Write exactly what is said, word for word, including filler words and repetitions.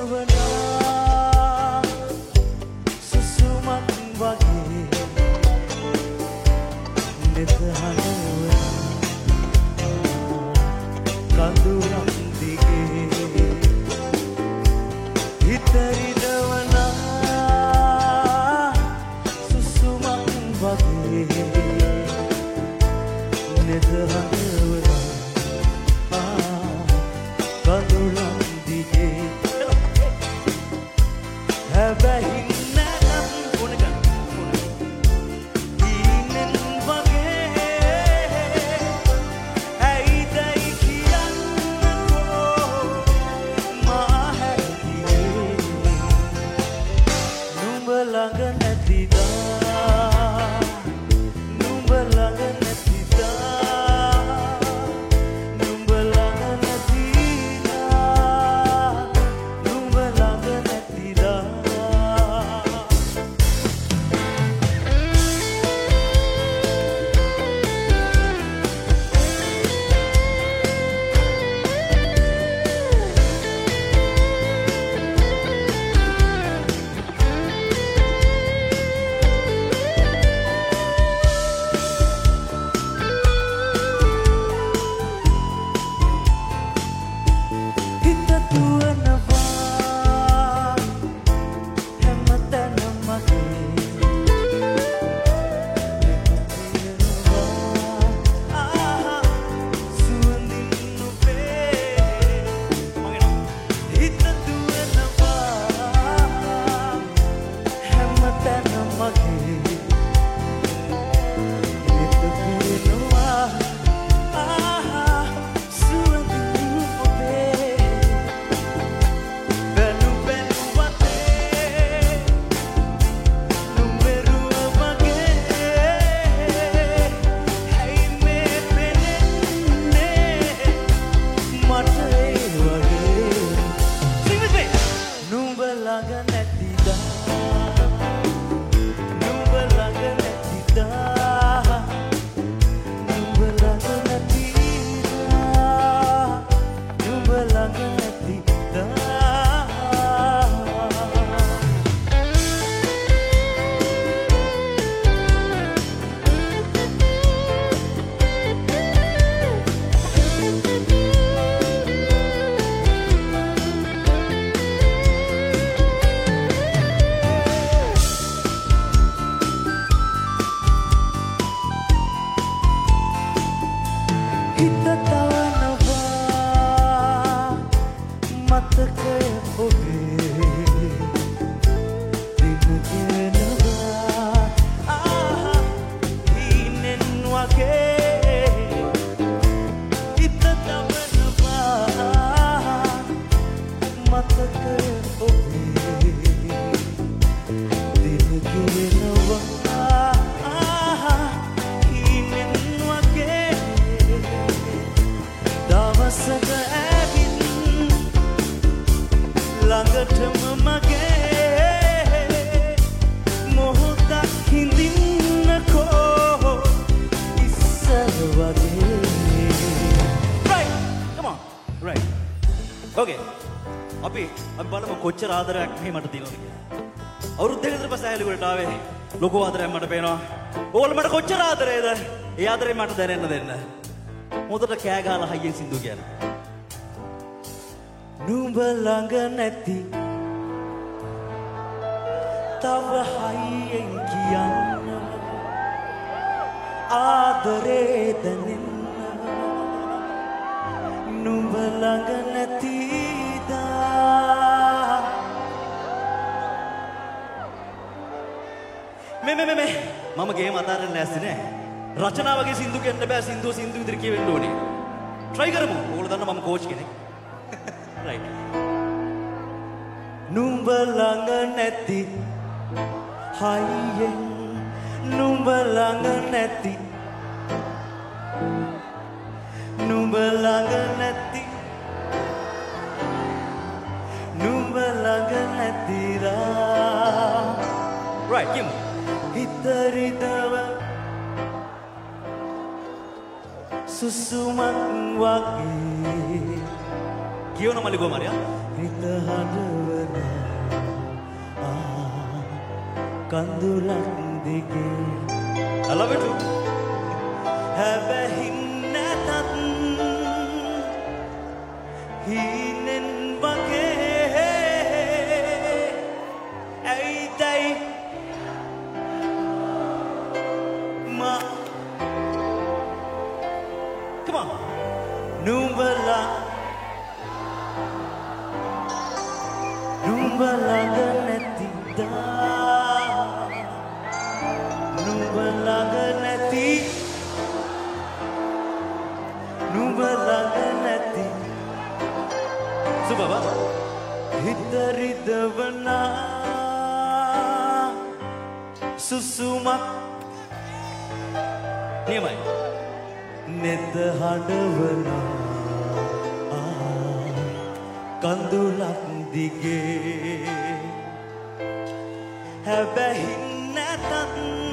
කොච්චර ආදරයක් මේ මට තියෙනවද කියලා. අවුරුදු දෙකකට පස්සේ ඇහැලිගොඩට ආවේ. ලොකු ආදරයක් මට පේනවා. ඕගොල්ලෝ මට කොච්චර ආදරේද? ඒ ආදරේ මට දැනෙන්න දෙන්න. මොකටද කෑ ගහලා හයියෙන් සින්දු කියන්නේ? නුඹ ළඟ නැති තව හයියෙන් කියන්න ආදරේ දැනෙන්න නුඹ ළඟ නැති මේ මේ මේ මම ගේම අතාරින්න නැස්ති නෑ. රචනා වගේ සින්දු කියන්න බෑ. සින්දු සින්දු විතර කියවෙන්න ඕනේ. try කරමු. ඕගොල්ලෝ දන්නා මම කෝච් කෙනෙක්. right. නුඹ ළඟ නැති හයියෙන් නුඹ ළඟ නැති නුඹ ළඟ නැති නුඹ ළඟ නැතිලා. right. කියමු. හිතරිදව සුසුමක් වගේ කියවන මල්ලි කොමාරියා හිත හදවන කඳුලක් දිගේ I love it too. හැබැයි නැතත් හීනෙන් වගේ ඇයිදයි මා Come on. නුඹලා නුඹ ළඟ නැතිදා නුඹ ළඟ නැති නුඹ ළඟ නැති සුබබා හිත රිදවනා සුසුමක් නියමයි. නෙත හඬවනා කඳුලක් දිගේ හැබැයි නැතත්